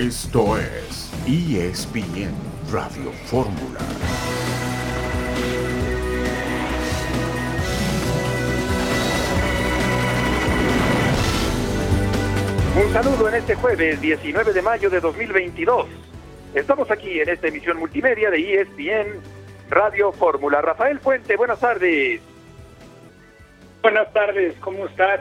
Esto es ESPN Radio Fórmula. Un saludo en este jueves 19 de mayo de 2022. Estamos aquí en esta emisión multimedia de ESPN Radio Fórmula. Rafael Puente, buenas tardes. Buenas tardes, ¿cómo estás?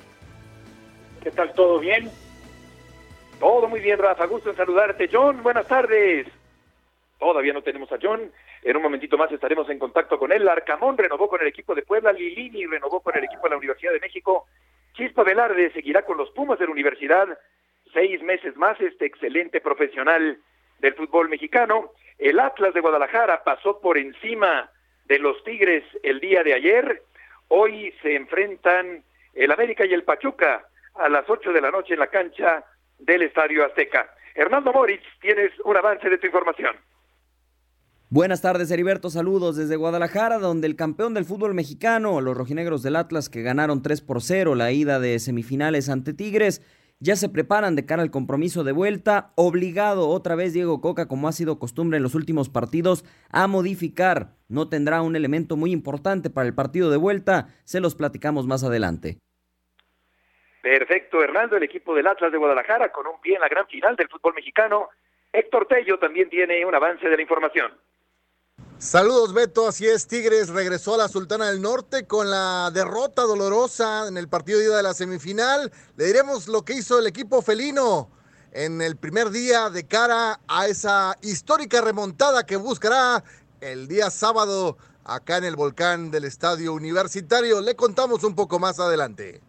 ¿Qué tal, todo bien? Todo muy bien, Rafa, gusto en saludarte. John, buenas tardes. Todavía no tenemos a John, en un momentito más estaremos en contacto con él. Arcamón renovó con el equipo de Puebla, Lilini renovó con el equipo de la Universidad de México, Chispa Velarde seguirá con los Pumas de la Universidad 6 meses más, este excelente profesional del fútbol mexicano. El Atlas de Guadalajara pasó por encima de los Tigres el día de ayer. Hoy se enfrentan el América y el Pachuca a las 8 de la noche en la cancha del Estadio Azteca. Hernando Moritz, tienes un avance de tu información. Buenas tardes, Heriberto, saludos desde Guadalajara, donde el campeón del fútbol mexicano, los rojinegros del Atlas, que ganaron 3-0 la ida de semifinales ante Tigres, ya se preparan de cara al compromiso de vuelta, obligado otra vez Diego Coca, como ha sido costumbre en los últimos partidos, a modificar. No tendrá un elemento muy importante para el partido de vuelta, se los platicamos más adelante. Perfecto, Hernando, el equipo del Atlas de Guadalajara con un pie en la gran final del fútbol mexicano. Héctor Tello también tiene un avance de la información. Saludos, Beto, así es, Tigres regresó a la Sultana del Norte con la derrota dolorosa en el partido de ida de la semifinal. Le diremos lo que hizo el equipo felino en el primer día de cara a esa histórica remontada que buscará el día sábado acá en el volcán del Estadio Universitario. Le contamos un poco más adelante.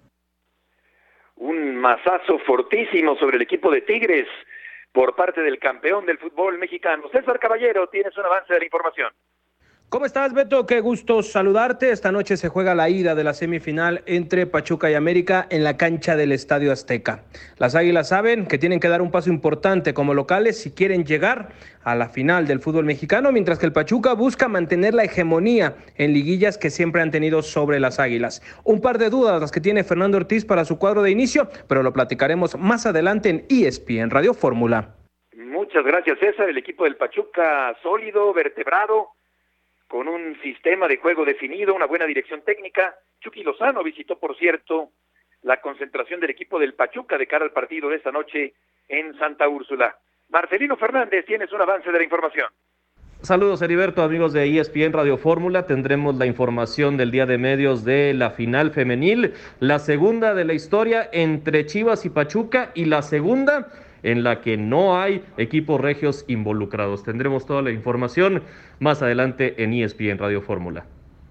Un mazazo fortísimo sobre el equipo de Tigres por parte del campeón del fútbol mexicano. César Caballero, tienes un avance de la información. ¿Cómo estás, Beto? Qué gusto saludarte. Esta noche se juega la ida de la semifinal entre Pachuca y América en la cancha del Estadio Azteca. Las Águilas saben que tienen que dar un paso importante como locales si quieren llegar a la final del fútbol mexicano, mientras que el Pachuca busca mantener la hegemonía en liguillas que siempre han tenido sobre las Águilas. Un par de dudas las que tiene Fernando Ortiz para su cuadro de inicio, pero lo platicaremos más adelante en ESPN Radio Fórmula. Muchas gracias, César. El equipo del Pachuca sólido, vertebrado, con un sistema de juego definido, una buena dirección técnica. Chucky Lozano visitó, por cierto, la concentración del equipo del Pachuca de cara al partido de esta noche en Santa Úrsula. Marcelino Fernández, tienes un avance de la información. Saludos, Heriberto, amigos de ESPN Radio Fórmula. Tendremos la información del día de medios de la final femenil, la segunda de la historia entre Chivas y Pachuca, y la segunda en la que no hay equipos regios involucrados. Tendremos toda la información más adelante en ESPN Radio Fórmula.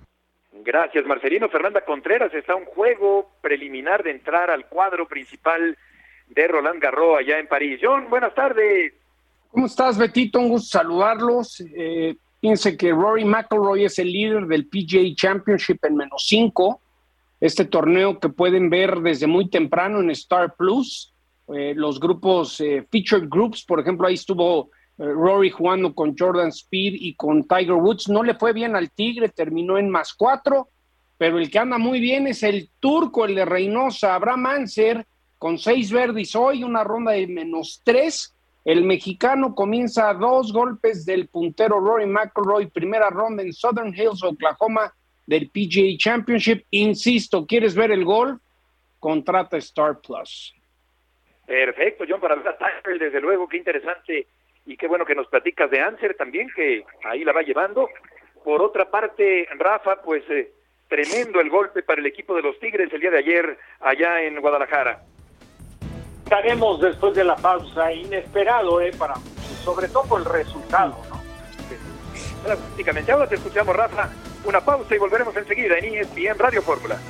Gracias, Marcelino. Fernanda Contreras, está un juego preliminar de entrar al cuadro principal de Roland Garros allá en París. John, buenas tardes. ¿Cómo estás, Betito? Un gusto saludarlos. Fíjense que Rory McIlroy es el líder del PGA Championship en -5. Este torneo que pueden ver desde muy temprano en Star Plus. Los grupos Featured Groups, por ejemplo, ahí estuvo Rory jugando con Jordan Spieth y con Tiger Woods. No le fue bien al Tigre, terminó en +4, pero el que anda muy bien es el turco, el de Reynosa, Abraham Ancer, con 6 birdies hoy, una ronda de -3. El mexicano comienza a 2 golpes del puntero Rory McIlroy, primera ronda en Southern Hills, Oklahoma, del PGA Championship. Insisto, ¿quieres ver el golf? Contrata Star Plus. Perfecto, John, para ver a Tiger, desde luego, qué interesante, y qué bueno que nos platicas de Ancer también, que ahí la va llevando. Por otra parte, Rafa, pues tremendo el golpe para el equipo de los Tigres el día de ayer allá en Guadalajara. Estaremos después de la pausa, inesperado para muchos, sobre todo por el resultado, ¿no? Prácticamente. Ahora te escuchamos, Rafa, una pausa y volveremos enseguida en ESPN Radio Fórmula.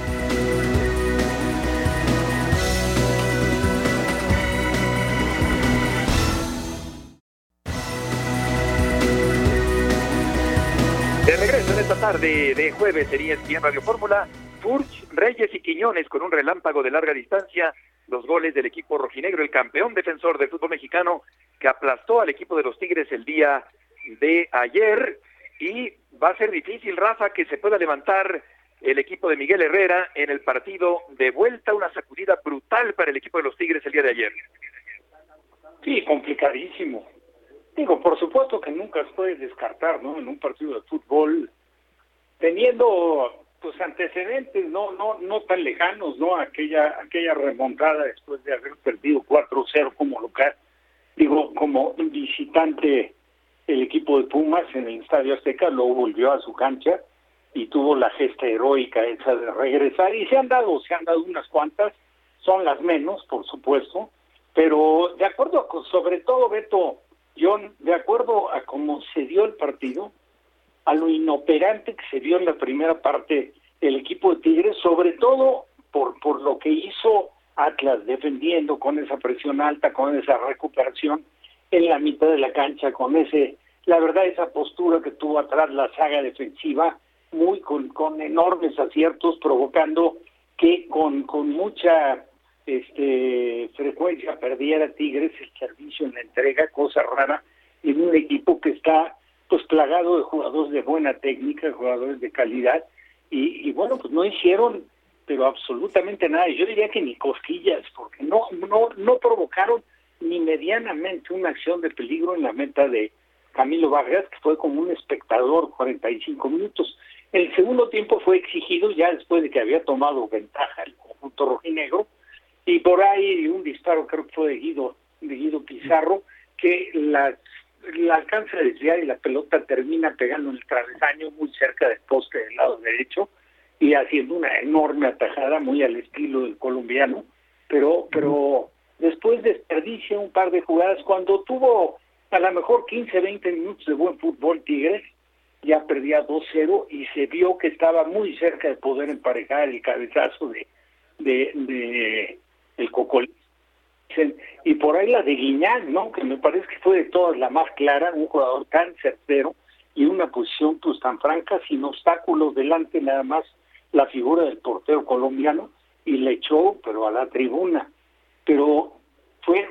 De regreso en esta tarde de jueves en ESPN Radio Fórmula, Furch, Reyes y Quiñones con un relámpago de larga distancia, los goles del equipo rojinegro, el campeón defensor del fútbol mexicano, que aplastó al equipo de los Tigres el día de ayer, y va a ser difícil, Rafa, que se pueda levantar el equipo de Miguel Herrera en el partido de vuelta, una sacudida brutal para el equipo de los Tigres el día de ayer. Sí, complicadísimo. Digo, por supuesto que nunca se puede descartar, ¿no? En un partido de fútbol, teniendo pues antecedentes no tan lejanos, ¿no? Aquella remontada después de haber perdido 4-0 como local. Digo, como visitante, el equipo de Pumas en el Estadio Azteca luego volvió a su cancha y tuvo la gesta heroica esa de regresar, y se han dado unas cuantas, son las menos, por supuesto, pero de acuerdo sobre todo, Beto, John, de acuerdo a cómo se dio el partido, a lo inoperante que se vio en la primera parte el equipo de Tigres, sobre todo por lo que hizo Atlas defendiendo con esa presión alta, con esa recuperación en la mitad de la cancha, con la verdad, esa postura que tuvo atrás la saga defensiva, muy con enormes aciertos, provocando que con mucha frecuencia perdiera Tigres el servicio en la entrega, cosa rara, en un equipo que está pues plagado de jugadores de buena técnica, jugadores de calidad, y bueno, pues no hicieron pero absolutamente nada. Yo diría que ni cosquillas, porque no provocaron ni medianamente una acción de peligro en la meta de Camilo Vargas, que fue como un espectador 45 minutos. El segundo tiempo fue exigido ya después de que había tomado ventaja el conjunto rojinegro, y por ahí un disparo, creo que fue de Guido Pizarro, que la alcanza a desviar y la pelota termina pegando en el travesaño muy cerca del poste del lado derecho y haciendo una enorme atajada muy al estilo del colombiano, pero después desperdicia un par de jugadas. Cuando tuvo a lo mejor 15-20 minutos de buen fútbol Tigres, ya perdía 2-0 y se vio que estaba muy cerca de poder emparejar el cabezazo de el Cocolí. Y por ahí la de Guiñán, ¿no? Que me parece que fue de todas la más clara, un jugador tan certero y una posición pues tan franca, sin obstáculos delante, nada más la figura del portero colombiano, y le echó, pero a la tribuna. Pero fue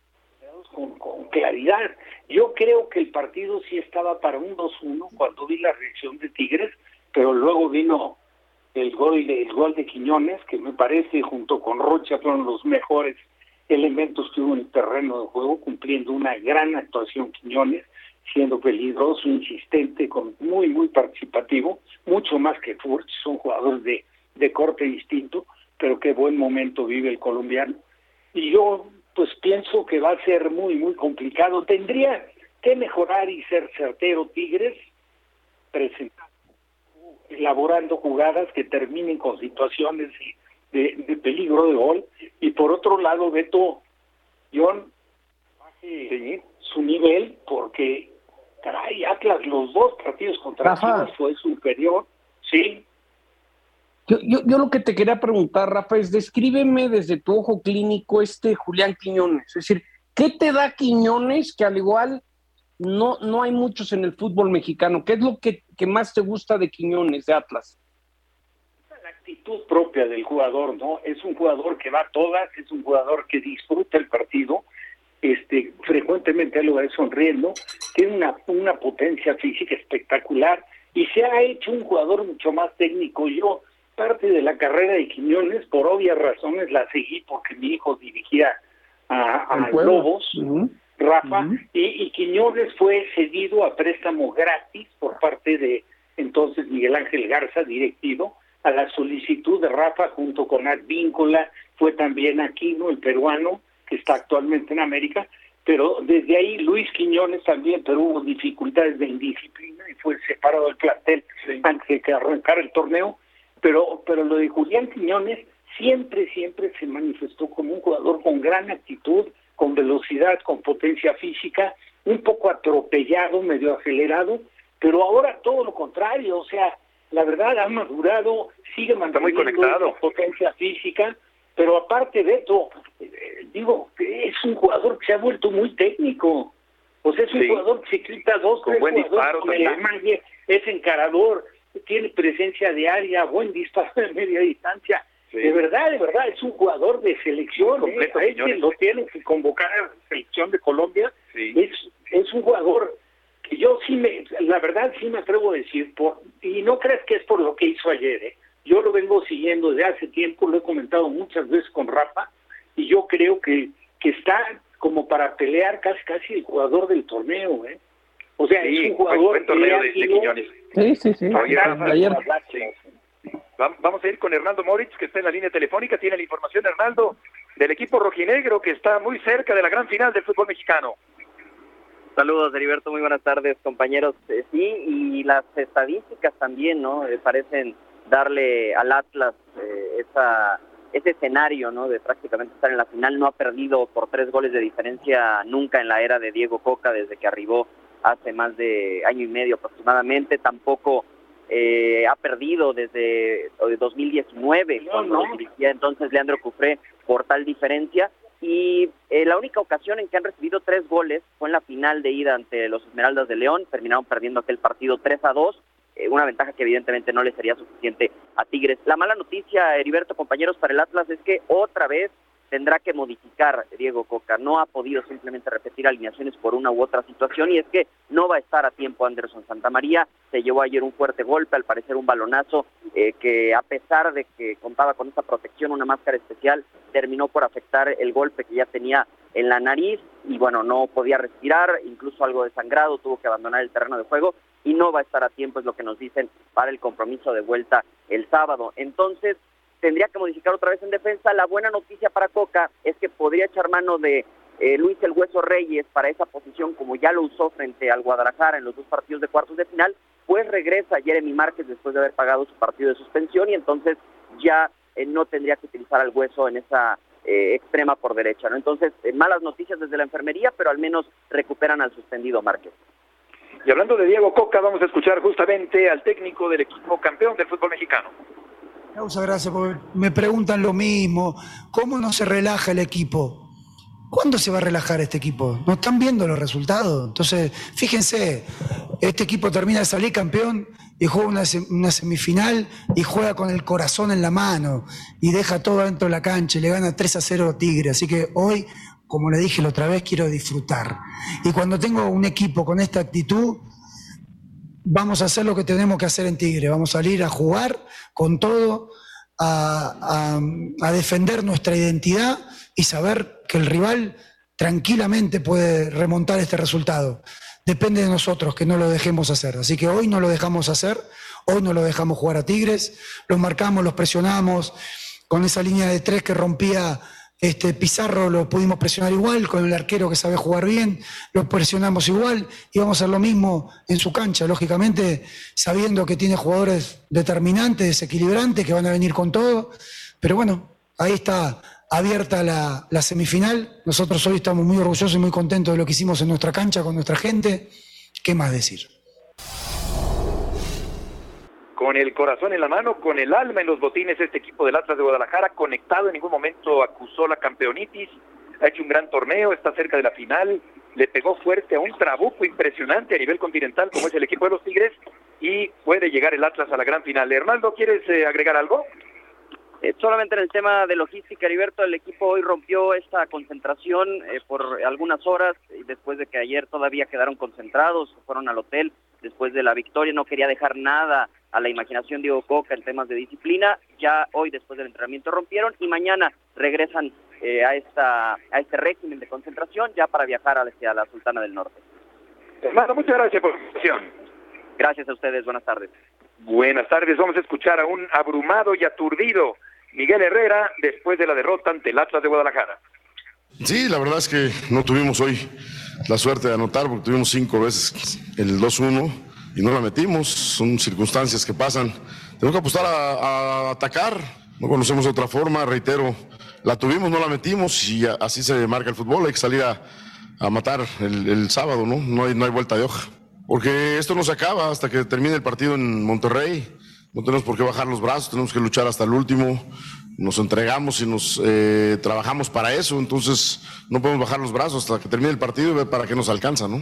con claridad. Yo creo que el partido sí estaba para un 2-1 cuando vi la reacción de Tigres, pero luego vino el gol de Quiñones, que me parece junto con Rocha fueron los mejores elementos que hubo en el terreno de juego, cumpliendo una gran actuación Quiñones, siendo peligroso, insistente, muy participativo, mucho más que Furch. Son jugadores de corte distinto, pero qué buen momento vive el colombiano. Y yo pues pienso que va a ser muy complicado. Tendría que mejorar y ser certero Tigres, elaborando jugadas que terminen con situaciones de peligro de gol. Y por otro lado, Beto, John, baje su nivel, porque caray, Atlas los dos partidos contra Chivas fue superior, ¿sí? Yo lo que te quería preguntar, Rafa, es descríbeme desde tu ojo clínico Julián Quiñones. Es decir, ¿qué te da Quiñones que al igual no hay muchos en el fútbol mexicano? ¿Qué es lo que más te gusta de Quiñones, de Atlas? La actitud propia del jugador, ¿no? Es un jugador que va a todas, es un jugador que disfruta el partido, frecuentemente lo ve sonriendo, tiene una potencia física espectacular y se ha hecho un jugador mucho más técnico. Yo, parte de la carrera de Quiñones, por obvias razones, la seguí porque mi hijo dirigía a Lobos, Rafa, y Quiñones fue cedido a préstamo gratis por parte de entonces Miguel Ángel Garza, directivo, a la solicitud de Rafa junto con Advíncula. Fue también Aquino, el peruano, que está actualmente en América, pero desde ahí Luis Quiñones también, pero hubo dificultades de indisciplina y fue separado del plantel antes de que arrancara el torneo. Pero lo de Julián Quiñones siempre se manifestó como un jugador con gran actitud, con velocidad, con potencia física, un poco atropellado, medio acelerado, pero ahora todo lo contrario. O sea, la verdad ha madurado, sigue manteniendo potencia física, pero aparte de esto, digo, es un jugador que se ha vuelto muy técnico. O sea, es un jugador que se quita dos, tres jugadores con el amague, es encarador, tiene presencia de área, buen disparo de media distancia. De verdad, es un jugador de selección. A este lo tienen que convocar a la selección de Colombia. Es un jugador que yo la verdad sí me atrevo a decir, y no creas que es por lo que hizo ayer, Yo lo vengo siguiendo desde hace tiempo, lo he comentado muchas veces con Rafa, y yo creo que está como para pelear casi el jugador del torneo, ¿eh? O sea, sí, es un jugador buen torneo de Quiñones. Sí. Ayer. Vamos a ir con Hernando Moritz, que está en la línea telefónica. Tiene la información, Hernando, del equipo rojinegro, que está muy cerca de la gran final del fútbol mexicano. Saludos, Heriberto, muy buenas tardes, compañeros. Sí, y las estadísticas también, ¿no? Parecen darle al Atlas ese escenario, ¿no? De prácticamente estar en la final. No ha perdido por 3 goles de diferencia nunca en la era de Diego Coca, desde que arribó hace más de año y medio aproximadamente. Tampoco ha perdido desde 2019, cuando dirigía entonces Leandro Cufré, por tal diferencia. Y la única ocasión en que han recibido 3 goles fue en la final de ida ante los Esmeraldas de León. Terminaron perdiendo aquel partido 3-2, una ventaja que evidentemente no le sería suficiente a Tigres. La mala noticia, Heriberto, compañeros, para el Atlas es que otra vez tendrá que modificar Diego Coca. No ha podido simplemente repetir alineaciones por una u otra situación, y es que no va a estar a tiempo Anderson Santamaría. Se llevó ayer un fuerte golpe, al parecer un balonazo, que a pesar de que contaba con esta protección, una máscara especial, terminó por afectar el golpe que ya tenía en la nariz, y bueno, no podía respirar, incluso algo desangrado, tuvo que abandonar el terreno de juego, y no va a estar a tiempo, es lo que nos dicen, para el compromiso de vuelta el sábado. Entonces, tendría que modificar otra vez en defensa. La buena noticia para Coca es que podría echar mano de Luis El Hueso Reyes para esa posición, como ya lo usó frente al Guadalajara en los 2 partidos de cuartos de final. Pues regresa Jeremy Márquez después de haber pagado su partido de suspensión, y entonces ya no tendría que utilizar al Hueso en esa extrema por derecha, ¿no? Entonces, malas noticias desde la enfermería, pero al menos recuperan al suspendido Márquez. Y hablando de Diego Coca, vamos a escuchar justamente al técnico del equipo campeón del fútbol mexicano. Muchas gracias, porque me preguntan lo mismo. ¿Cómo no se relaja el equipo? ¿Cuándo se va a relajar este equipo? ¿No están viendo los resultados? Entonces, fíjense, este equipo termina de salir campeón y juega una semifinal y juega con el corazón en la mano y deja todo dentro de la cancha y le gana 3-0 a Tigre. Así que hoy, como le dije la otra vez, quiero disfrutar. Y cuando tengo un equipo con esta actitud, vamos a hacer lo que tenemos que hacer en Tigre. Vamos a salir a jugar con todo, a defender nuestra identidad y saber que el rival tranquilamente puede remontar este resultado. Depende de nosotros que no lo dejemos hacer. Así que hoy no lo dejamos hacer, hoy no lo dejamos jugar a Tigres, los marcamos, los presionamos, con esa línea de 3 que rompía Pizarro lo pudimos presionar igual, con el arquero que sabe jugar bien, lo presionamos igual, y vamos a hacer lo mismo en su cancha, lógicamente sabiendo que tiene jugadores determinantes, desequilibrantes, que van a venir con todo, pero bueno, ahí está abierta la semifinal. Nosotros hoy estamos muy orgullosos y muy contentos de lo que hicimos en nuestra cancha con nuestra gente. ¿Qué más decir? Con el corazón en la mano, con el alma en los botines, este equipo del Atlas de Guadalajara, conectado, en ningún momento acusó la campeonitis, ha hecho un gran torneo, está cerca de la final, le pegó fuerte a un trabuco impresionante a nivel continental como es el equipo de los Tigres, y puede llegar el Atlas a la gran final. Hernando, ¿quieres agregar algo? Solamente en el tema de logística, Heriberto, el equipo hoy rompió esta concentración por algunas horas, y después de que ayer todavía quedaron concentrados, fueron al hotel después de la victoria. No quería dejar nada a la imaginación de Diego Coca en temas de disciplina. Ya hoy, después del entrenamiento, rompieron, y mañana regresan a este régimen de concentración ya para viajar hacia la Sultana del Norte. Hermano, muchas gracias por la invitación. Gracias a ustedes, buenas tardes. Buenas tardes, vamos a escuchar a un abrumado y aturdido Miguel Herrera después de la derrota ante el Atlas de Guadalajara. Sí, la verdad es que no tuvimos hoy la suerte de anotar, porque tuvimos 5 veces el 2-1 y no la metimos. Son circunstancias que pasan. Tenemos que apostar a atacar, no conocemos otra forma, reitero, la tuvimos, no la metimos, y así se marca el fútbol. Hay que salir a matar el sábado, ¿no? No hay vuelta de hoja, porque esto no se acaba hasta que termine el partido en Monterrey. No tenemos por qué bajar los brazos, tenemos que luchar hasta el último. Nos entregamos y nos trabajamos para eso, entonces no podemos bajar los brazos hasta que termine el partido y ver para qué nos alcanza, ¿no?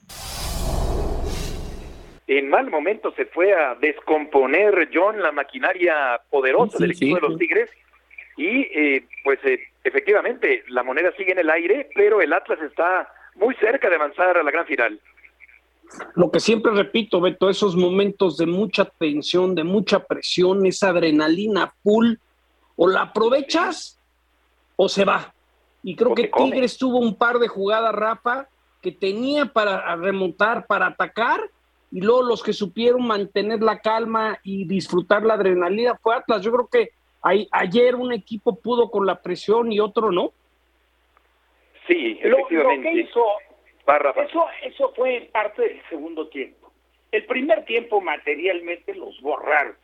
En mal momento se fue a descomponer, John, la maquinaria poderosa del equipo de los Tigres, y efectivamente la moneda sigue en el aire, pero el Atlas está muy cerca de avanzar a la gran final. Lo que siempre repito, Beto, esos momentos de mucha tensión, de mucha presión, esa adrenalina full, o la aprovechas o se va. Y creo que Tigres tuvo un par de jugadas, Rafa, que tenía para remontar, para atacar, y luego los que supieron mantener la calma y disfrutar la adrenalina fue Atlas. Yo creo que ayer un equipo pudo con la presión y otro no. Sí, efectivamente. Lo que hizo, eso fue en parte del segundo tiempo. El primer tiempo materialmente los borraron.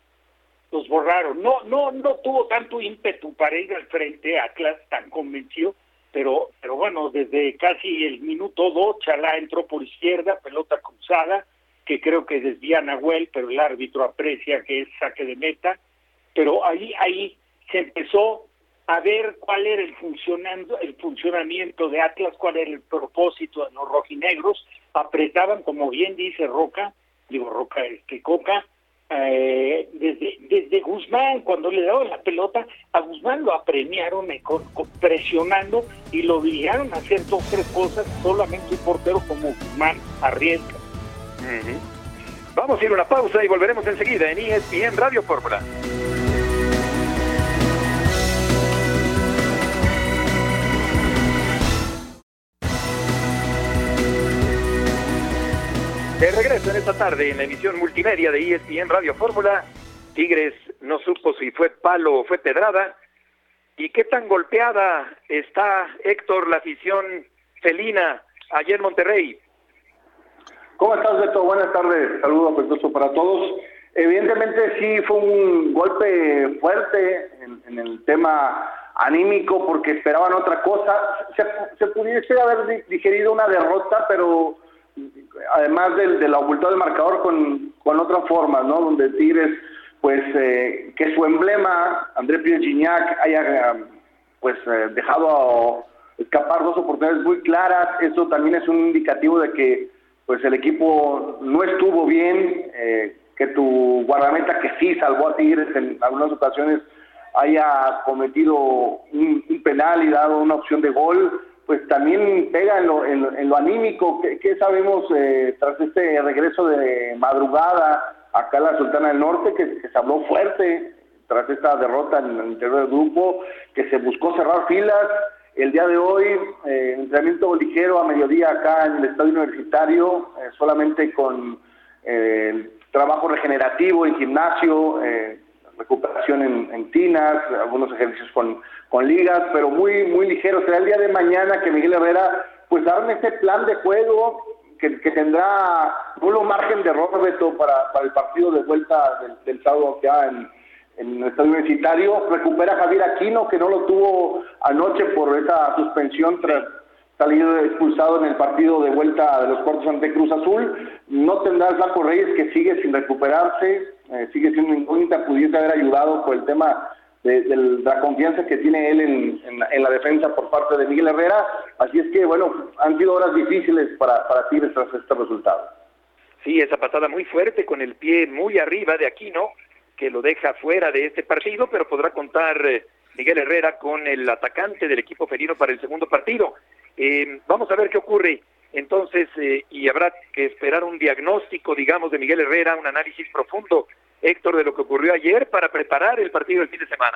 No tuvo tanto ímpetu para ir al frente, Atlas tan convencido, pero bueno, desde casi el minuto 2, Chalá entró por izquierda, pelota cruzada, que creo que desvía a Nahuel, pero el árbitro aprecia que es saque de meta, pero ahí se empezó a ver cuál era el funcionamiento de Atlas, cuál era el propósito de los rojinegros. Apretaban, como bien dice Coca, desde Guzmán, cuando le daban la pelota, a Guzmán lo apremiaron presionando y lo obligaron a hacer 2 o 3 cosas, solamente un portero como Guzmán arriesga. Vamos a ir a una pausa y volveremos enseguida en ESPN Radio Fórmula. De regreso en esta tarde en la emisión multimedia de ESPN Radio Fórmula. Tigres no supo si fue palo o fue pedrada. ¿Y qué tan golpeada está, Héctor, la afición felina ayer en Monterrey? ¿Cómo estás, Beto? Buenas tardes. Saludos afectuoso para todos. Evidentemente sí fue un golpe fuerte en el tema anímico porque esperaban otra cosa. Se pudiese haber digerido una derrota, pero además de la abultado del marcador con otras formas, ¿no? Donde Tigres, pues, que su emblema, André Pierre Gignac, haya dejado escapar 2 oportunidades muy claras. Eso también es un indicativo de que pues el equipo no estuvo bien, que tu guardameta, que sí salvó a Tigres en algunas ocasiones, haya cometido un penal y dado una opción de gol, pues también pega en lo anímico. ¿Qué sabemos tras este regreso de madrugada acá en la Sultana del Norte, que se habló fuerte tras esta derrota en el interior del grupo, que se buscó cerrar filas? El día de hoy, entrenamiento ligero a mediodía acá en el estadio universitario, solamente con trabajo regenerativo en gimnasio, recuperación en tinas, algunos ejercicios con ligas, pero muy muy ligero. Será el día de mañana que Miguel Herrera pues arme ese plan de juego que tendrá nulo margen de error, Beto, para el partido de vuelta del sábado acá en el estadio universitario. Recupera a Javier Aquino, que no lo tuvo anoche por esa suspensión tras salir expulsado en el partido de vuelta de los cuartos ante Cruz Azul. No tendrá Flaco Reyes, que sigue sin recuperarse, sigue siendo incógnita, pudiese haber ayudado por el tema de la confianza que tiene él en la defensa por parte de Miguel Herrera. Así es que, bueno, han sido horas difíciles para Tigres tras este resultado. Sí, esa patada muy fuerte con el pie muy arriba de Aquino, que lo deja fuera de este partido, pero podrá contar Miguel Herrera con el atacante del equipo felino para el segundo partido. Vamos a ver qué ocurre entonces, y habrá que esperar un diagnóstico, digamos, de Miguel Herrera, un análisis profundo, Héctor, de lo que ocurrió ayer para preparar el partido del fin de semana.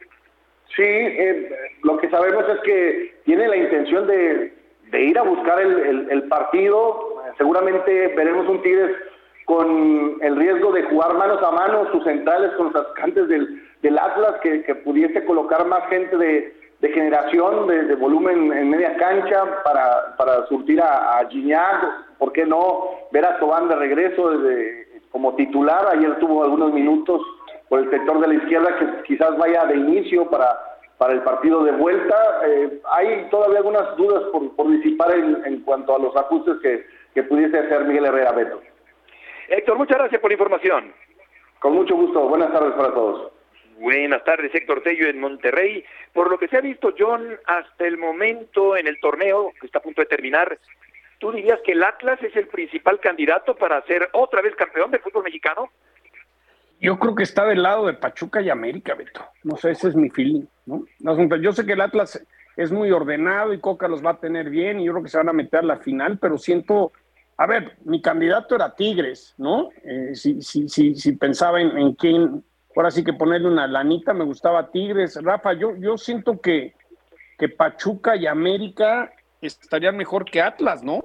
Sí, lo que sabemos es que tiene la intención de ir a buscar el partido. Seguramente veremos un Tigres con el riesgo de jugar manos a mano, sus centrales con los atacantes del Atlas, que pudiese colocar más gente de generación, de volumen en media cancha para surtir a Gignac. ¿Por qué no ver a Tobán de regreso como titular? Ayer tuvo algunos minutos por el sector de la izquierda, que quizás vaya de inicio para el partido de vuelta. Hay todavía algunas dudas por disipar en cuanto a los ajustes que pudiese hacer Miguel Herrera, Beto. Héctor, muchas gracias por la información. Con mucho gusto. Buenas tardes para todos. Buenas tardes, Héctor Tello en Monterrey. Por lo que se ha visto, John, hasta el momento en el torneo, que está a punto de terminar, ¿tú dirías que el Atlas es el principal candidato para ser otra vez campeón del fútbol mexicano? Yo creo que está del lado de Pachuca y América, Beto. No sé, ese es mi feeling, ¿no? Yo sé que el Atlas es muy ordenado y Coca los va a tener bien y yo creo que se van a meter a la final, pero siento... A ver, mi candidato era Tigres, ¿no? Si pensaba en quién, ahora sí que ponerle una lanita, me gustaba Tigres. Rafa, yo siento que que Pachuca y América estarían mejor que Atlas, ¿no?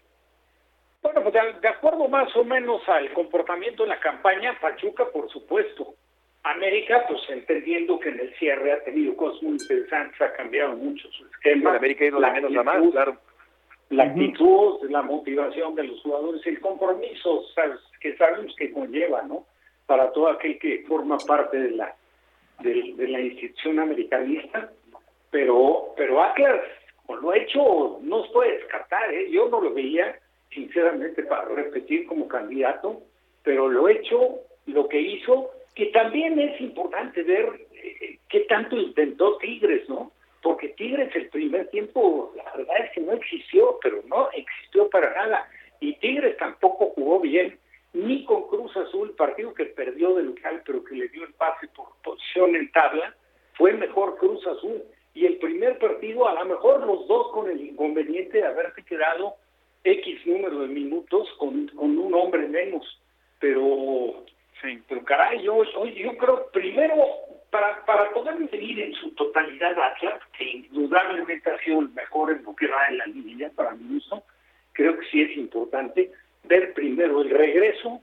Bueno, pues de acuerdo más o menos al comportamiento en la campaña, Pachuca, por supuesto. América, pues entendiendo que en el cierre ha tenido cosas muy interesantes, ha cambiado mucho su esquema. El América ha ido de menos a más, claro. La actitud, la motivación de los jugadores, el compromiso, ¿sabes? Que sabemos que conlleva, ¿no? Para todo aquel que forma parte de la institución americanista, pero Atlas, con lo hecho, no se puede descartar, ¿eh? Yo no lo veía, sinceramente, para repetir como candidato, pero lo hecho, lo que hizo, que también es importante ver qué tanto intentó Tigres, ¿no? Porque Tigres el primer tiempo, la verdad es que no existió, pero no existió para nada, y Tigres tampoco jugó bien, ni con Cruz Azul, partido que perdió de local, pero que le dio el pase por posición en tabla, fue mejor Cruz Azul, y el primer partido, a lo mejor los dos con el inconveniente de haberse quedado X número de minutos con un hombre menos, pero caray, yo creo primero para poder medir en su totalidad Atlas, que indudablemente ha sido el mejor en lo que va en la liguilla para mi gusto, creo que sí es importante ver primero el regreso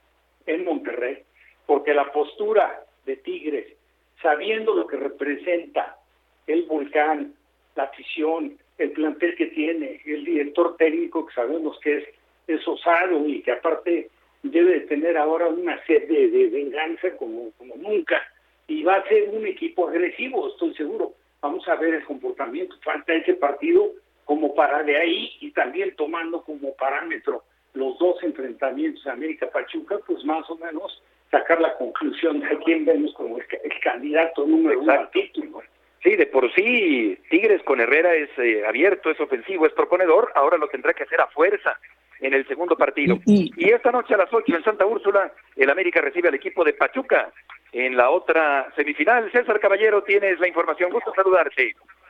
en Monterrey, porque la postura de Tigres, sabiendo lo que representa el Volcán, la afición, el plantel que tiene, el director técnico que sabemos que es osado y que aparte debe de tener ahora una sed de venganza como nunca, y va a ser un equipo agresivo, estoy seguro. Vamos a ver el comportamiento, falta ese partido como para de ahí, y también tomando como parámetro los dos enfrentamientos de América-Pachuca, pues más o menos sacar la conclusión de a quién vemos como el candidato número uno al título. Sí, de por sí, Tigres con Herrera es abierto, es ofensivo, es proponedor, ahora lo tendrá que hacer a fuerza en el segundo partido. Y esta noche a las 8 en Santa Úrsula, el América recibe al equipo de Pachuca en la otra semifinal. César Caballero, tienes la información, gusto saludarte.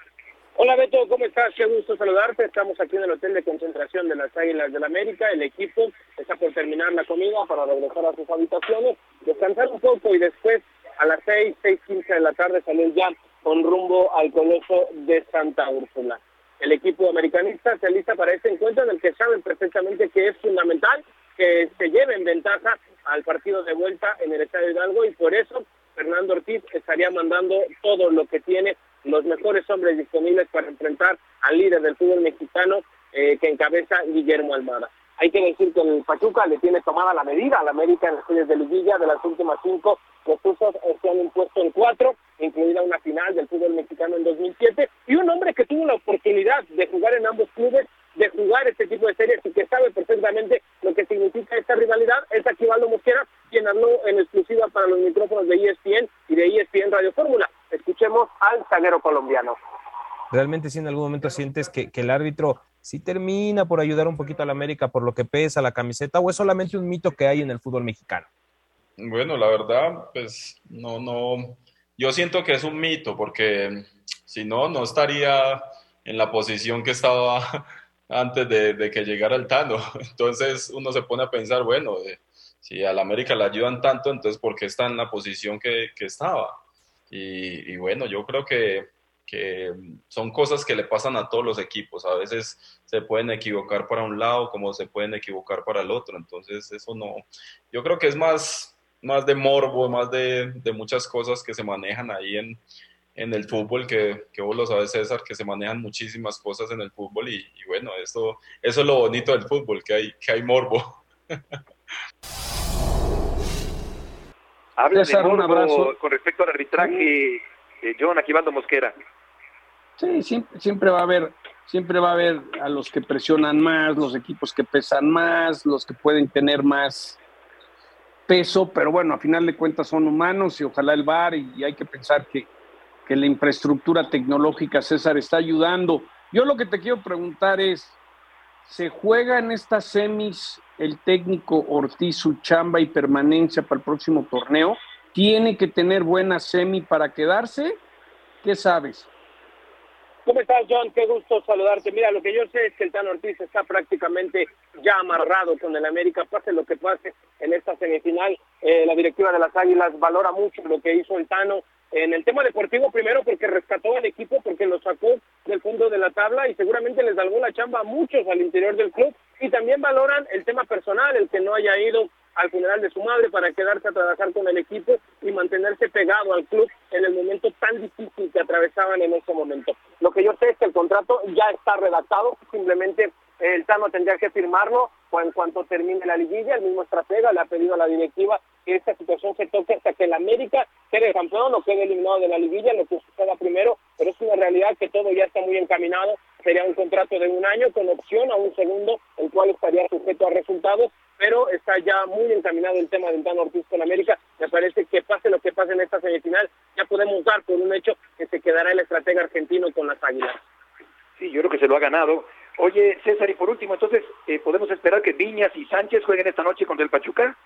Hola Beto, ¿cómo estás? Qué gusto saludarte. Estamos aquí en el hotel de concentración de las Águilas del América. El equipo está por terminar la comida para regresar a sus habitaciones, descansar un poco y después a las 6:15 de la tarde salir ya con rumbo al Coloso de Santa Úrsula. El equipo americanista se alista para este encuentro en el que saben perfectamente que es fundamental que se lleven ventaja al partido de vuelta en el Estadio Hidalgo, y por eso Fernando Ortiz estaría mandando todo lo que tiene, los mejores hombres disponibles para enfrentar al líder del fútbol mexicano que encabeza Guillermo Almada. Hay que decir que el Pachuca le tiene tomada la medida al América en las series de liguilla. De las últimas 5, los Tuzos se han impuesto en 4, incluida una final del fútbol mexicano en 2007, y un hombre que tuvo la oportunidad de jugar en ambos clubes, de jugar este tipo de series y que sabe perfectamente lo que significa esta rivalidad, es Aquivaldo Mosquera, quien habló en exclusiva para los micrófonos de ESPN y de ESPN Radio Fórmula. Escuchemos al zaguero colombiano. ¿Realmente si en algún momento sientes que el árbitro sí termina por ayudar un poquito al América por lo que pesa la camiseta, o es solamente un mito que hay en el fútbol mexicano? Bueno, la verdad, pues no, yo siento que es un mito, porque si no estaría en la posición que estaba antes de que llegara el Tano. Entonces uno se pone a pensar, bueno, si al América le ayudan tanto, entonces ¿por qué está en la posición que estaba? Y bueno, yo creo que son cosas que le pasan a todos los equipos. A veces se pueden equivocar para un lado como se pueden equivocar para el otro. Entonces eso no, yo creo que es más de morbo, más de muchas cosas que se manejan ahí en el fútbol, que vos lo sabes, César, que se manejan muchísimas cosas en el fútbol, y bueno, eso es lo bonito del fútbol, que hay morbo. Habla César, de morbo un abrazo. Con respecto al arbitraje, John Aquivaldo Mosquera. Sí, siempre va a haber a los que presionan más, los equipos que pesan más, los que pueden tener más peso, pero bueno, a final de cuentas son humanos, y ojalá el VAR, y hay que pensar que la infraestructura tecnológica, César, está ayudando. Yo lo que te quiero preguntar es, ¿se juega en estas semis el técnico Ortiz su chamba y permanencia para el próximo torneo? ¿Tiene que tener buena semi para quedarse? ¿Qué sabes? ¿Cómo estás, John? Qué gusto saludarte. Mira, lo que yo sé es que el Tano Ortiz está prácticamente ya amarrado con el América, pase lo que pase en esta semifinal. La directiva de las Águilas valora mucho lo que hizo el Tano, En el tema deportivo, primero porque rescató al equipo, porque lo sacó del fondo de la tabla y seguramente les salvó la chamba a muchos al interior del club, y también valoran el tema personal, el que no haya ido al funeral de su madre para quedarse a trabajar con el equipo y mantenerse pegado al club en el momento tan difícil que atravesaban en ese momento. Lo que yo sé es que el contrato ya está redactado, simplemente el Tano tendría que firmarlo o en cuanto termine la liguilla. El mismo estratega le ha pedido a la directiva que esta situación se toque hasta que el América quede campeón o quede eliminado de la liguilla, lo que suceda primero, pero es una realidad que todo ya está muy encaminado. Sería un contrato de 1 año con opción a un segundo, el cual estaría sujeto a resultados, pero está ya muy encaminado el tema del Tano Ortiz con América. Me parece que pase lo que pase en esta semifinal, ya podemos dar por un hecho que se quedará el estratega argentino con las Águilas. Sí, yo creo que se lo ha ganado. Oye, César, y por último, entonces, ¿podemos esperar que Viñas y Sánchez jueguen esta noche contra el Pachuca?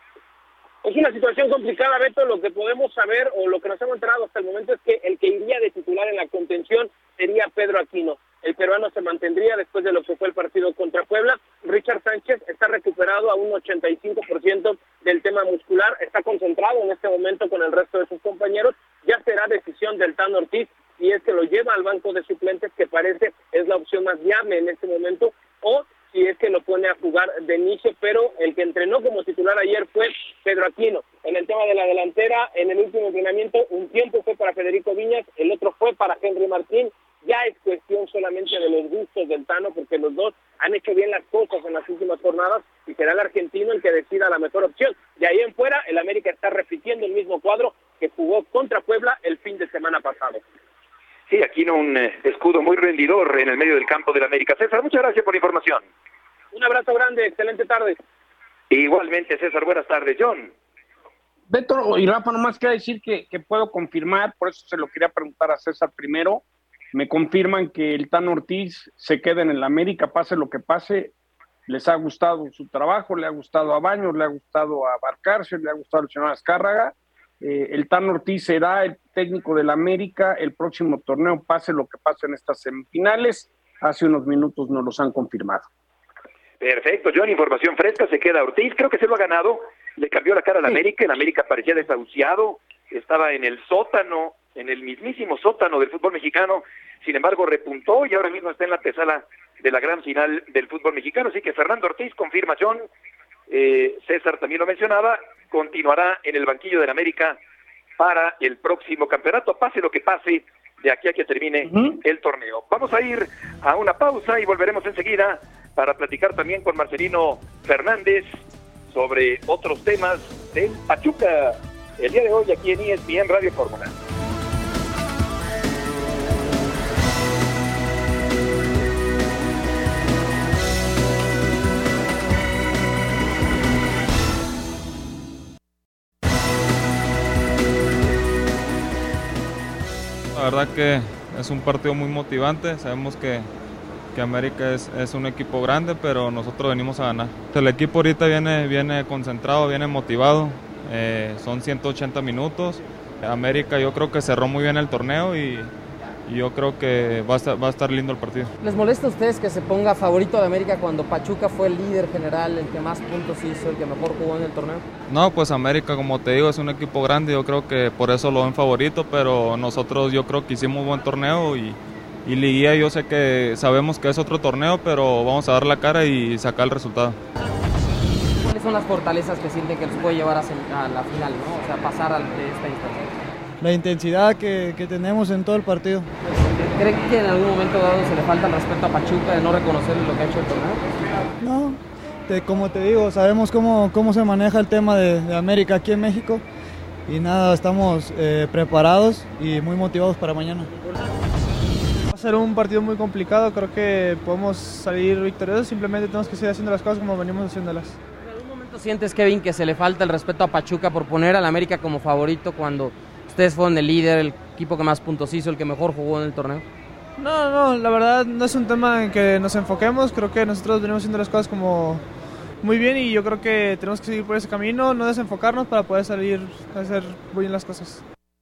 Es una situación complicada, Beto. Lo que podemos saber o lo que nos hemos enterado hasta el momento es que el que iría de titular en la contención sería Pedro Aquino. El peruano se mantendría después de lo que fue el partido contra Puebla. Richard Sánchez está recuperado a un 85% del tema muscular, está concentrado en este momento con el resto de sus compañeros. Ya será decisión del Tano Ortiz y es que lo lleva al banco de suplentes, que parece es la opción más viable en este momento, o si es que lo pone a jugar de inicio, pero el que entrenó como titular ayer fue Pedro Aquino. En el tema de la delantera, en el último entrenamiento, un tiempo fue para Federico Viñas, el otro fue para Henry Martín. Ya es cuestión solamente de los gustos del Tano, porque los dos han hecho bien las cosas en las últimas jornadas y será el argentino el que decida la mejor opción. De ahí en fuera, el América está repitiendo el mismo cuadro que jugó contra Puebla el fin de semana pasado. Sí, Aquino, un escudo muy rendidor en el medio del campo del América. César, muchas gracias por la información. Un abrazo grande, excelente tarde. Igualmente, César, buenas tardes. John. Beto y Rafa, nomás quería decir que puedo confirmar, por eso se lo quería preguntar a César primero. Me confirman que el Tano Ortiz se queda en el América, pase lo que pase. Les ha gustado su trabajo, le ha gustado a Baños, le ha gustado a Barcarcio, le ha gustado al señor Azcárraga. El Tano Ortiz será el técnico del América el próximo torneo, pase lo que pase en estas semifinales. Hace unos minutos nos los han confirmado. Perfecto, John, información fresca, se queda Ortiz, creo que se lo ha ganado, le cambió la cara al América, el América parecía desahuciado, estaba en el sótano, en el mismísimo sótano del fútbol mexicano, sin embargo repuntó y ahora mismo está en la antesala de la gran final del fútbol mexicano, así que Fernando Ortiz confirma, John, César también lo mencionaba, continuará en el banquillo del América para el próximo campeonato, pase lo que pase de aquí a que termine el torneo. Vamos a ir a una pausa y volveremos enseguida para platicar también con Marcelino Fernández sobre otros temas del Pachuca el día de hoy aquí en ESPN Radio Fórmula. La verdad que es un partido muy motivante, sabemos que América es un equipo grande, pero nosotros venimos a ganar. El equipo ahorita viene concentrado, viene motivado, son 180 minutos. América yo creo que cerró muy bien el torneo y yo creo que va a estar lindo el partido. ¿Les molesta a ustedes que se ponga favorito de América cuando Pachuca fue el líder general, el que más puntos hizo, el que mejor jugó en el torneo? No, pues América, como te digo, es un equipo grande, yo creo que por eso lo ven favorito, pero nosotros yo creo que hicimos buen torneo y Liguilla yo sé que sabemos que es otro torneo, pero vamos a dar la cara y sacar el resultado. ¿Cuáles son las fortalezas que sienten que los puede llevar a la final, ¿no? O sea, pasar de esta instancia? La intensidad que tenemos en todo el partido. ¿Cree que en algún momento dado se le falta el respeto a Pachuca de no reconocer lo que ha hecho el torneo? No, como te digo, sabemos cómo se maneja el tema de América aquí en México y nada, estamos preparados y muy motivados para mañana. Va a ser un partido muy complicado, creo que podemos salir victoriosos, simplemente tenemos que seguir haciendo las cosas como venimos haciéndolas. ¿En algún momento sientes, Kevin, que se le falta el respeto a Pachuca por poner al América como favorito cuando ustedes fueron el líder, el equipo que más puntos hizo, el que mejor jugó en el torneo? No, la verdad no es un tema en que nos enfoquemos, creo que nosotros venimos haciendo las cosas como muy bien y yo creo que tenemos que seguir por ese camino, no desenfocarnos para poder salir a hacer muy bien las cosas.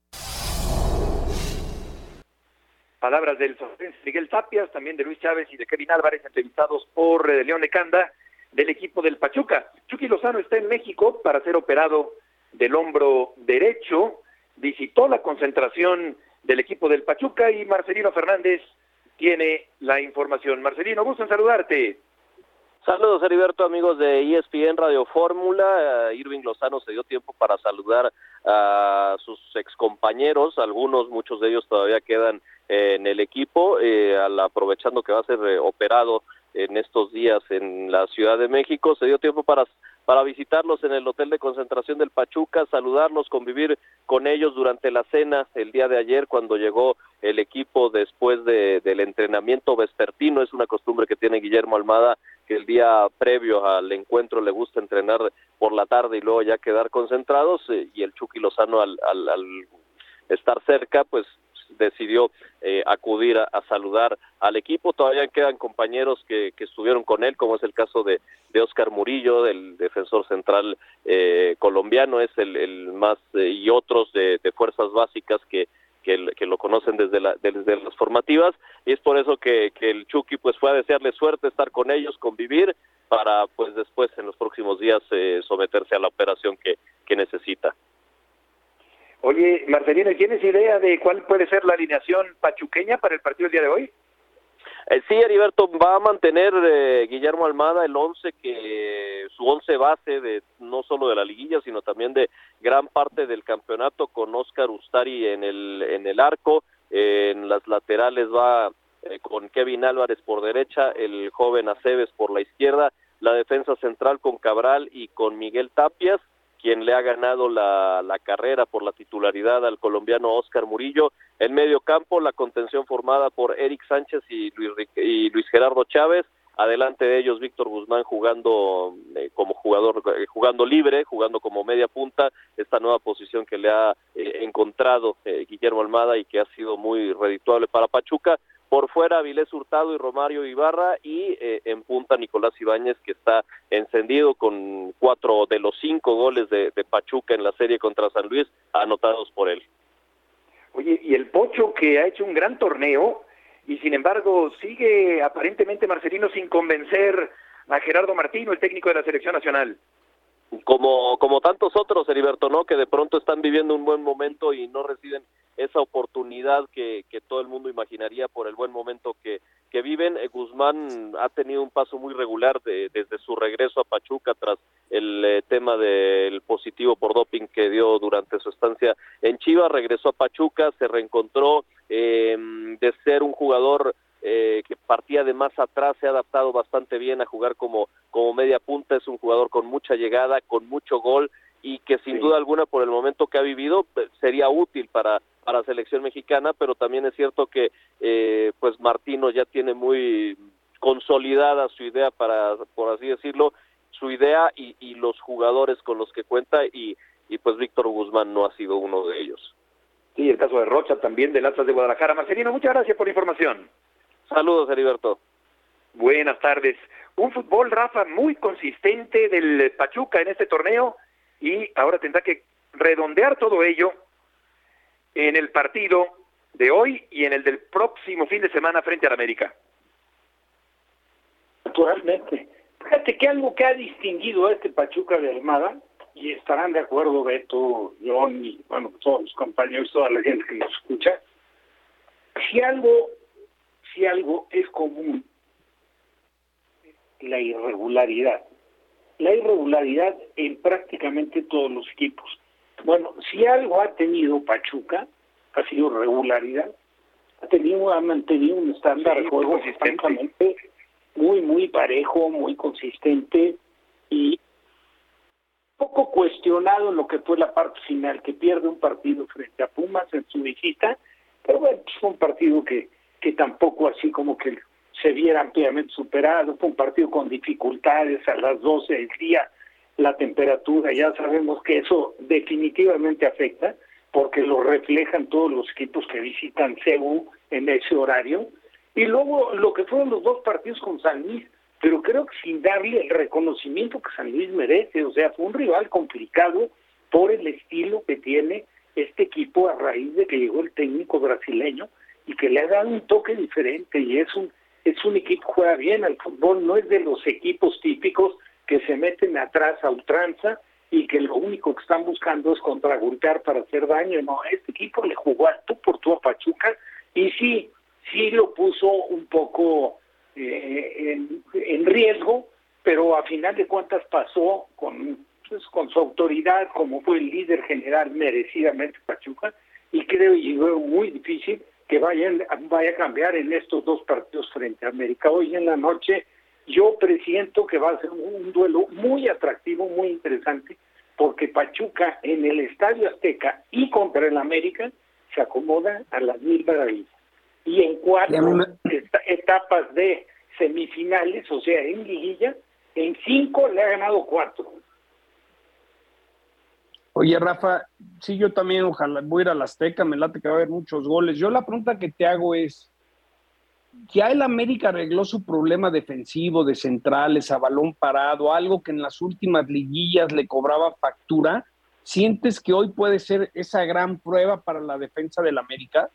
Palabras del sonorense Miguel Tapias, también de Luis Chávez y de Kevin Álvarez, entrevistados por León Lecanda, del equipo del Pachuca. Chucky Lozano está en México para ser operado del hombro derecho. visitó la concentración del equipo del Pachuca y Marcelino Fernández tiene la información. Marcelino, gusto en saludarte. Saludos, Heriberto, amigos de ESPN Radio Fórmula. Irving Lozano se dio tiempo para saludar a sus excompañeros, muchos de ellos todavía quedan en el equipo, aprovechando que va a ser operado en estos días en la Ciudad de México. Se dio tiempo para visitarlos en el hotel de concentración del Pachuca, saludarlos, convivir con ellos durante la cena el día de ayer cuando llegó el equipo después del entrenamiento vespertino. Es una costumbre que tiene Guillermo Almada, que el día previo al encuentro le gusta entrenar por la tarde y luego ya quedar concentrados, y el Chucky Lozano al estar cerca pues decidió acudir a saludar al equipo. Todavía quedan compañeros que estuvieron con él, como es el caso de Oscar Murillo, del defensor central colombiano, es el más, y otros de fuerzas básicas que lo conocen desde las formativas, y es por eso que el Chucky pues fue a desearle suerte, estar con ellos, convivir, para pues después en los próximos días someterse a la operación que necesita. Oye, Marcelino, ¿tienes idea de cuál puede ser la alineación pachuqueña para el partido del día de hoy? Sí, Heriberto, va a mantener Guillermo Almada el 11, su 11 base de no solo de la liguilla, sino también de gran parte del campeonato, con Oscar Ustari en el arco. En las laterales va con Kevin Álvarez por derecha, el joven Aceves por la izquierda, la defensa central con Cabral y con Miguel Tapias, quien le ha ganado la carrera por la titularidad al colombiano Oscar Murillo. En medio campo, la contención formada por Eric Sánchez y Luis Gerardo Chávez. Adelante de ellos, Víctor Guzmán jugando como jugador, jugando libre, jugando como media punta, esta nueva posición que le ha encontrado Guillermo Almada y que ha sido muy redituable para Pachuca. Por fuera, Avilés Hurtado y Romario Ibarra, y en punta Nicolás Ibáñez, que está encendido con 4 de los 5 goles de Pachuca en la serie contra San Luis, anotados por él. Oye, y el Pocho, que ha hecho un gran torneo, y sin embargo sigue aparentemente, Marcelino, sin convencer a Gerardo Martino, el técnico de la selección nacional. Como tantos otros, Heriberto, ¿no? Que de pronto están viviendo un buen momento y no reciben esa oportunidad que todo el mundo imaginaría por el buen momento que viven. Guzmán ha tenido un paso muy regular desde su regreso a Pachuca tras el tema del positivo por doping que dio durante su estancia en Chivas. Regresó a Pachuca, se reencontró, de ser un jugador que partía de más atrás, se ha adaptado bastante bien a jugar como media punta. Es un jugador con mucha llegada, con mucho gol, y que sin duda alguna, por el momento que ha vivido, sería útil para selección mexicana. Pero también es cierto que pues Martino ya tiene muy consolidada su idea, por así decirlo, su idea y los jugadores con los que cuenta, y pues Víctor Guzmán no ha sido uno de ellos. Sí, el caso de Rocha también, del Atlas de Guadalajara. Marcelino, muchas gracias por la información. Saludos, Heriberto. Buenas tardes. Un fútbol, Rafa, muy consistente del Pachuca en este torneo, y ahora tendrá que redondear todo ello en el partido de hoy y en el del próximo fin de semana frente al América. Naturalmente. Fíjate que algo que ha distinguido a este Pachuca de Almada, y estarán de acuerdo Beto, John y bueno, todos los compañeros, toda la gente que nos escucha, si algo es común, la irregularidad en prácticamente todos los equipos. Bueno, si algo ha tenido Pachuca, ha sido regularidad, ha mantenido un estándar de juego francamente muy parejo, muy consistente, y poco cuestionado en lo que fue la parte final, que pierde un partido frente a Pumas en su visita, pero bueno, fue un partido que tampoco así como que se viera ampliamente superado. Fue un partido con dificultades a las 12 del día, la temperatura, ya sabemos que eso definitivamente afecta, porque lo reflejan todos los equipos que visitan CU en ese horario, y luego lo que fueron los dos partidos con San Luis, pero creo que sin darle el reconocimiento que San Luis merece. O sea, fue un rival complicado por el estilo que tiene este equipo a raíz de que llegó el técnico brasileño y que le ha dado un toque diferente, y es un equipo que juega bien al fútbol, no es de los equipos típicos que se meten atrás a ultranza y que lo único que están buscando es contragolpear para hacer daño. No, este equipo le jugó al tú por tú a Pachuca y sí lo puso un poco en riesgo, pero a final de cuentas pasó con su autoridad, como fue el líder general merecidamente Pachuca, y veo muy difícil que vaya a cambiar en estos dos partidos frente a América. Hoy en la noche yo presiento que va a ser un duelo muy atractivo, muy interesante, porque Pachuca en el Estadio Azteca y contra el América se acomoda a las 1000 maravillas. Y en 4 etapas de semifinales, o sea, en liguilla, en 5 le ha ganado 4. Oye, Rafa, sí, yo también ojalá voy a ir a la Azteca, me late que va a haber muchos goles. Yo la pregunta que te hago es, ¿ya el América arregló su problema defensivo de centrales a balón parado, algo que en las últimas liguillas le cobraba factura? ¿Sientes que hoy puede ser esa gran prueba para la defensa del América?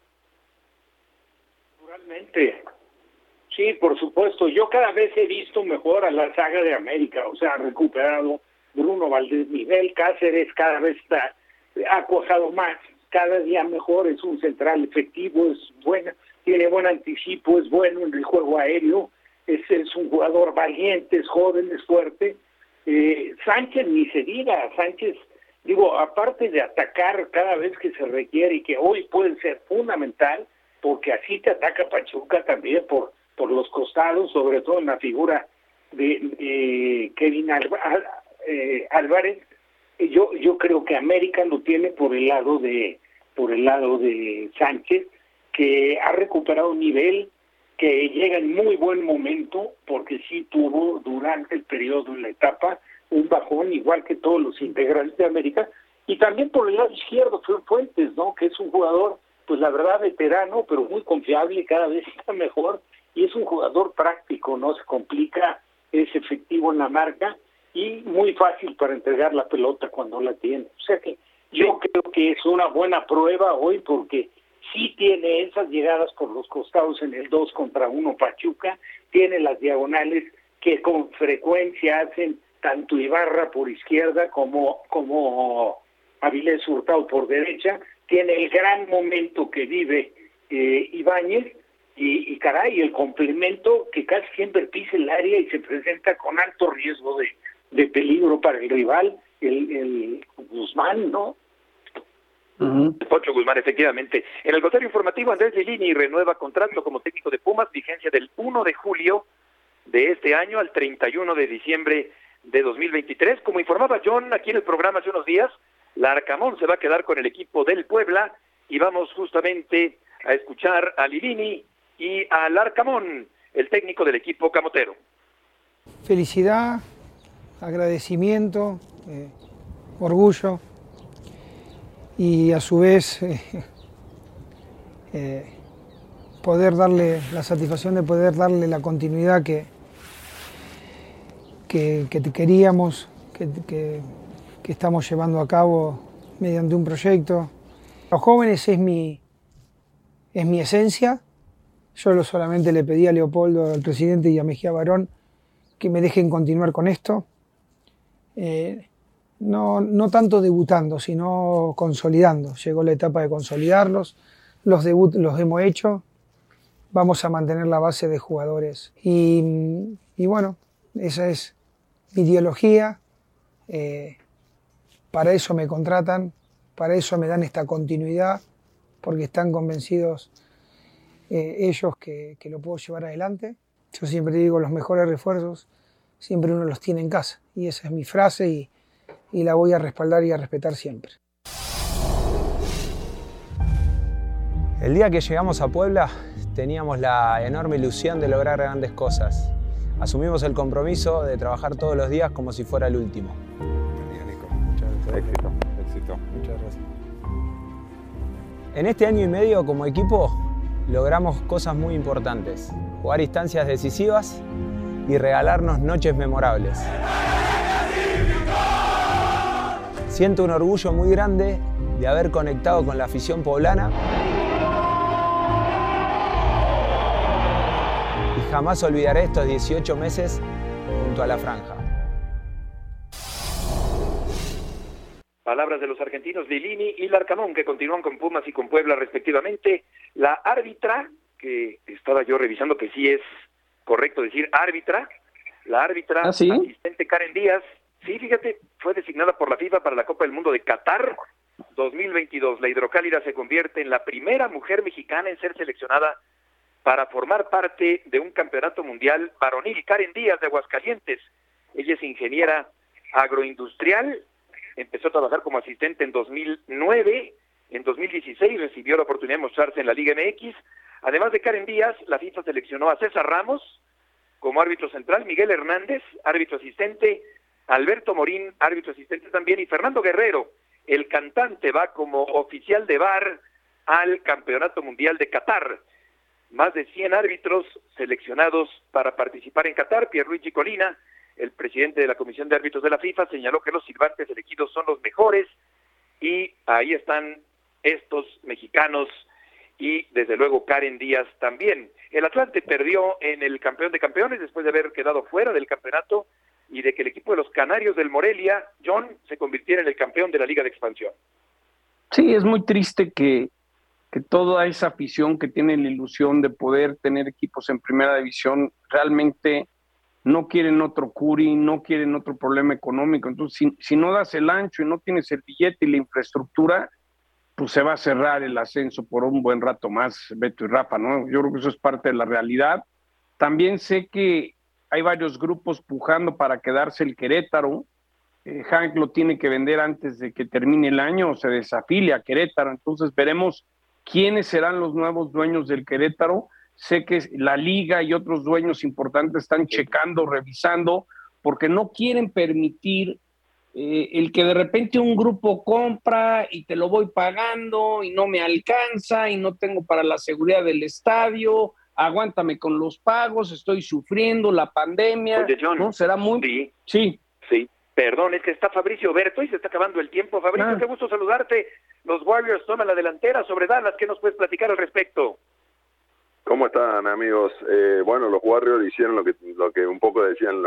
Naturalmente. Sí, por supuesto. Yo cada vez he visto mejor a la saga de América, o sea, ha recuperado Bruno Valdés Miguel, Cáceres cada vez ha cuajado más, cada día mejor, es un central efectivo, es buena, tiene buen anticipo, es bueno en el juego aéreo, es un jugador valiente, es joven, es fuerte. Sánchez ni se diga, Sánchez, digo, aparte de atacar cada vez que se requiere y que hoy puede ser fundamental, porque así te ataca Pachuca también por los costados, sobre todo en la figura de Kevin Álvarez. Yo creo que América lo tiene por el lado de Sánchez, que ha recuperado nivel, que llega en muy buen momento, porque sí tuvo durante el periodo en la etapa un bajón, igual que todos los integrantes de América, y también por el lado izquierdo fue Fuentes, ¿no? Que es un jugador, pues la verdad veterano, pero muy confiable, cada vez está mejor, y es un jugador práctico, no se complica, es efectivo en la marca y muy fácil para entregar la pelota cuando la tiene. O sea que yo creo que es una buena prueba hoy, porque sí tiene esas llegadas por los costados en el 2 contra 1 Pachuca, tiene las diagonales que con frecuencia hacen tanto Ibarra por izquierda como Avilés Hurtado por derecha, tiene el gran momento que vive Ibáñez, y caray, el complemento que casi siempre pisa el área y se presenta con alto riesgo de peligro para el rival, el Guzmán, ¿no? Pocho Guzmán, efectivamente. En el comentario informativo, Andrés Lilini renueva contrato como técnico de Pumas, vigencia del 1 de julio de este año al 31 de diciembre de 2023. Como informaba John aquí en el programa hace unos días, Larcamón se va a quedar con el equipo del Puebla y vamos justamente a escuchar a Lilini y a Larcamón, el técnico del equipo camotero. Felicidad, agradecimiento, orgullo y a su vez poder darle la satisfacción de poder darle la continuidad que queríamos, que estamos llevando a cabo mediante un proyecto. Los jóvenes es mi esencia. Yo solamente le pedí a Leopoldo, al presidente, y a Mejía Barón que me dejen continuar con esto. No tanto debutando, sino consolidando. Llegó la etapa de consolidarlos. Los debuts los hemos hecho. Vamos a mantener la base de jugadores. Y bueno, esa es mi ideología. Para eso me contratan, para eso me dan esta continuidad, porque están convencidos ellos que lo puedo llevar adelante. Yo siempre digo, los mejores refuerzos siempre uno los tiene en casa, y esa es mi frase y la voy a respaldar y a respetar siempre. El día que llegamos a Puebla teníamos la enorme ilusión de lograr grandes cosas. Asumimos el compromiso de trabajar todos los días como si fuera el último. Éxito. Muchas gracias. En este año y medio como equipo logramos cosas muy importantes. Jugar instancias decisivas y regalarnos noches memorables. Siento un orgullo muy grande de haber conectado con la afición poblana y jamás olvidaré estos 18 meses junto a la franja. Palabras de los argentinos Lilini y Larcamón, que continúan con Pumas y con Puebla respectivamente. La árbitra, que estaba yo revisando que sí es correcto decir árbitra, la árbitra asistente Karen Díaz, sí, fíjate, fue designada por la FIFA para la Copa del Mundo de Qatar 2022. La hidrocálida se convierte en la primera mujer mexicana en ser seleccionada para formar parte de un campeonato mundial varonil. Karen Díaz, de Aguascalientes. Ella es ingeniera agroindustrial, empezó a trabajar como asistente en 2009, en 2016 recibió la oportunidad de mostrarse en la Liga MX. Además de Karen Díaz, la FIFA seleccionó a César Ramos como árbitro central, Miguel Hernández, árbitro asistente, Alberto Morín, árbitro asistente también, y Fernando Guerrero, el cantante, va como oficial de VAR al Campeonato Mundial de Qatar. Más de 100 árbitros seleccionados para participar en Qatar. Pierluigi Colina, el presidente de la Comisión de Árbitros de la FIFA, señaló que los silbantes elegidos son los mejores, y ahí están estos mexicanos y desde luego Karen Díaz también. El Atlante perdió en el campeón de campeones después de haber quedado fuera del campeonato y de que el equipo de los Canarios del Morelia, John, se convirtiera en el campeón de la Liga de Expansión. Sí, es muy triste que toda esa afición que tiene la ilusión de poder tener equipos en primera división realmente no quieren otro Curi, no quieren otro problema económico. Entonces, si no das el ancho y no tienes el billete y la infraestructura, pues se va a cerrar el ascenso por un buen rato más, Beto y Rafa, ¿no? Yo creo que eso es parte de la realidad. También sé que hay varios grupos pujando para quedarse el Querétaro. Hank lo tiene que vender antes de que termine el año o se desafilia a Querétaro. Entonces veremos quiénes serán los nuevos dueños del Querétaro. Sé que la liga y otros dueños importantes están checando, revisando, porque no quieren permitir el que de repente un grupo compra y te lo voy pagando y no me alcanza y no tengo para la seguridad del estadio, aguántame con los pagos, estoy sufriendo la pandemia. Oye, John, ¿no? ¿Será muy...? Sí. Perdón, es que está Fabricio Berto y se está acabando el tiempo. Fabricio, qué gusto saludarte. Los Warriors toman la delantera sobre Dallas. ¿Qué nos puedes platicar al respecto? ¿Cómo están, amigos? Bueno, los Warriors hicieron lo que un poco decían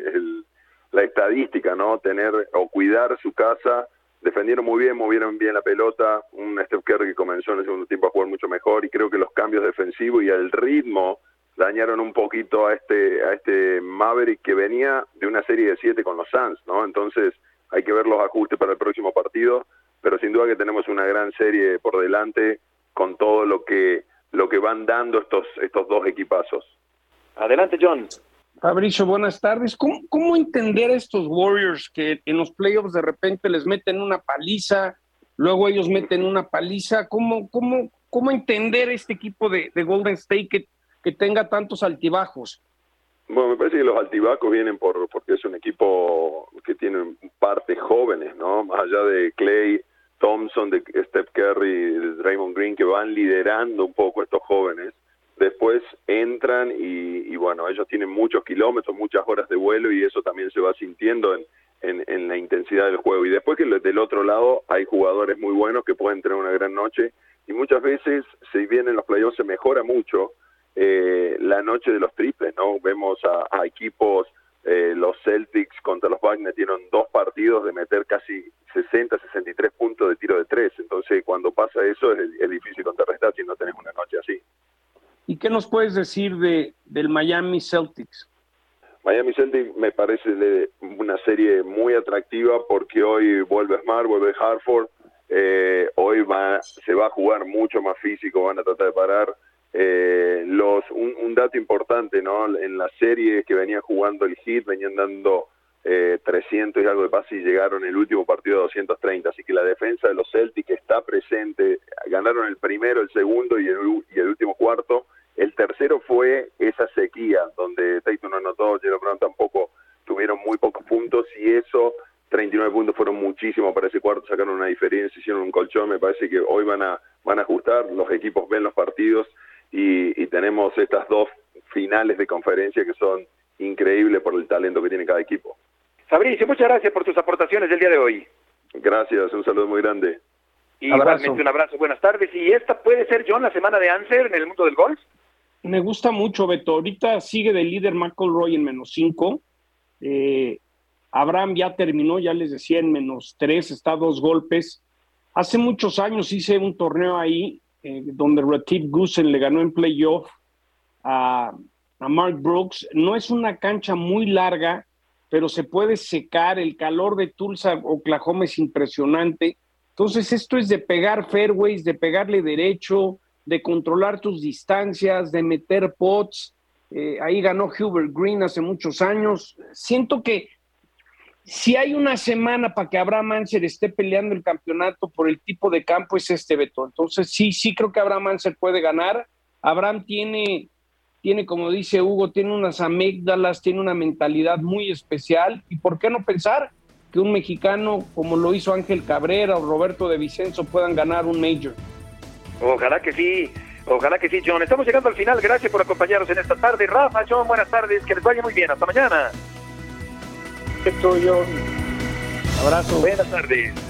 la estadística, ¿no? Tener o cuidar su casa. Defendieron muy bien, movieron bien la pelota. Un Steph Curry que comenzó en el segundo tiempo a jugar mucho mejor, y creo que los cambios defensivos y el ritmo dañaron un poquito a este Maverick que venía de una serie de 7 con los Suns, ¿no? Entonces hay que ver los ajustes para el próximo partido, pero sin duda que tenemos una gran serie por delante con todo lo que van dando estos dos equipazos. Adelante, John. Fabricio, buenas tardes. ¿Cómo entender a estos Warriors que en los playoffs de repente les meten una paliza, luego ellos meten una paliza? ¿Cómo entender este equipo de Golden State que tenga tantos altibajos? Bueno, me parece que los altibajos vienen porque es un equipo que tiene parte jóvenes, ¿no? Más allá de Klay Thompson, de Steph Curry, de Draymond Green, que van liderando un poco estos jóvenes. Después entran y bueno, ellos tienen muchos kilómetros, muchas horas de vuelo, y eso también se va sintiendo en la intensidad del juego. Y después que del otro lado hay jugadores muy buenos que pueden tener una gran noche, y muchas veces, si bien en los playoffs se mejora mucho la noche de los triples, ¿no? Vemos a equipos, los Celtics contra los Bucks metieron 2 partidos de meter casi 60-63 puntos de tiro de 3. Entonces, cuando pasa eso, es difícil contrarrestar si no tenés una noche así. ¿Y qué nos puedes decir del Miami Celtics? Miami Celtics me parece una serie muy atractiva porque hoy vuelve Smart, vuelve Hartford, hoy se va a jugar mucho más físico, van a tratar de parar. Un dato importante, ¿no? En la serie que venía jugando el Heat, venían dando 300 y algo de pases y llegaron el último partido a 230, así que la defensa de los Celtics está presente. Ganaron el primero, el segundo y el último cuarto. El tercero fue esa sequía donde Tatum no anotó, Jalen Brown tampoco, tuvieron muy pocos puntos, y eso, 39 puntos fueron muchísimos para ese cuarto, sacaron una diferencia, hicieron un colchón. Me parece que hoy van a ajustar, los equipos ven los partidos y tenemos estas 2 finales de conferencia que son increíbles por el talento que tiene cada equipo. Fabricio, muchas gracias por tus aportaciones del día de hoy. Gracias, un saludo muy grande. Igualmente un abrazo, buenas tardes. ¿Y esta puede ser, John, la semana de Anser en el mundo del golf? Me gusta mucho, Beto. Ahorita sigue de líder McIlroy en -5. Abraham ya terminó, ya les decía, en -3, está a 2 golpes. Hace muchos años hice un torneo ahí, donde Retief Goosen le ganó en playoff a Mark Brooks. No es una cancha muy larga, pero se puede secar. El calor de Tulsa, Oklahoma, es impresionante. Entonces esto es de pegar fairways, de pegarle derecho, de controlar tus distancias, de meter pots. Ahí ganó Hubert Green hace muchos años. Siento que si hay una semana para que Abraham Ancer esté peleando el campeonato por el tipo de campo, es este, Beto. Entonces sí creo que Abraham Ancer puede ganar. Abraham tiene, como dice Hugo, tiene unas amígdalas, tiene una mentalidad muy especial. ¿Y por qué no pensar que un mexicano, como lo hizo Ángel Cabrera o Roberto de Vicenzo, puedan ganar un Major? Ojalá que sí, John. Estamos llegando al final. Gracias por acompañarnos en esta tarde. Rafa, John, buenas tardes. Que les vaya muy bien. Hasta mañana. Esto, John. Abrazo. Buenas tardes.